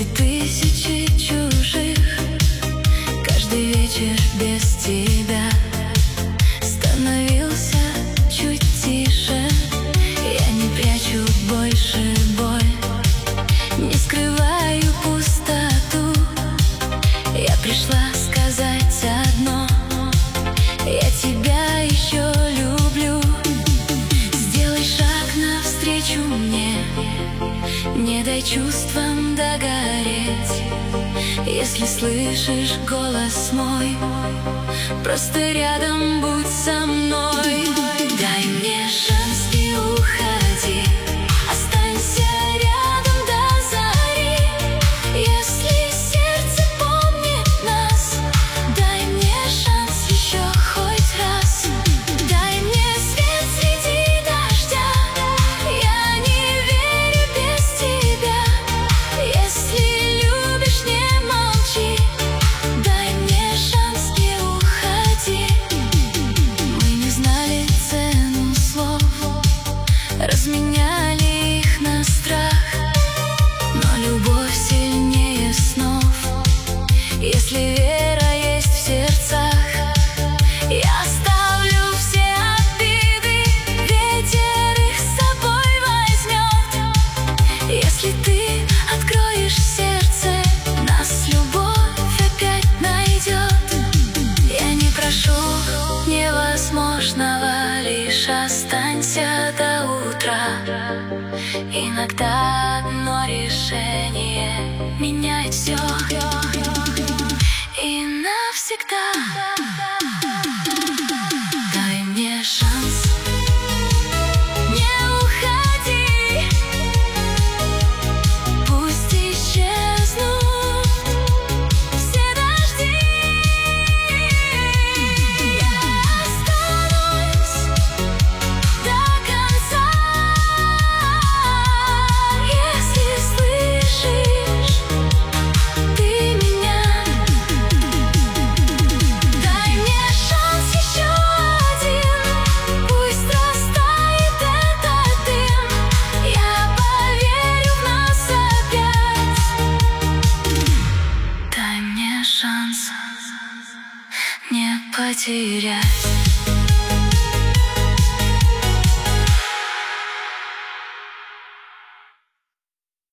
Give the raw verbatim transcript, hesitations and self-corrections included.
Среди тысячи чужих каждый вечер без тебя становился чуть тише. Я не прячу больше боль, не скрываю пустоту. Я пришла сказать одно: я тебя еще люблю. Сделай шаг навстречу мне, не дай чувствам догореть. Если слышишь голос мой, просто рядом будь со мной. Дай мне шанс, не уходи, останься рядом до зари. Если сердце помнит нас, дай мне шанс еще хоть раз. Дай мне свет среди дождя, я не верю без тебя. Если любишь, не молчи, дай мне шанс, не уходи. Мы не знали цену слов, разменяли их на страх, но любовь сильнее снов, если вера есть в сердцах. Я оставлю все обиды, ветер их с собой возьмет. Если ты откроешь сердце, нас любовь опять найдет. Я не прошу невозможного, лишь останься до утра. Иногда одно решение меняет все и навсегда. Дай мне шанс, не уходи, пусть исчезнут все дожди. Я останусь до конца. Если слышишь ты меня, дай мне шанс еще один, пусть растает этот дым. Я поверю в нас опять. Дай мне шанс не потерять.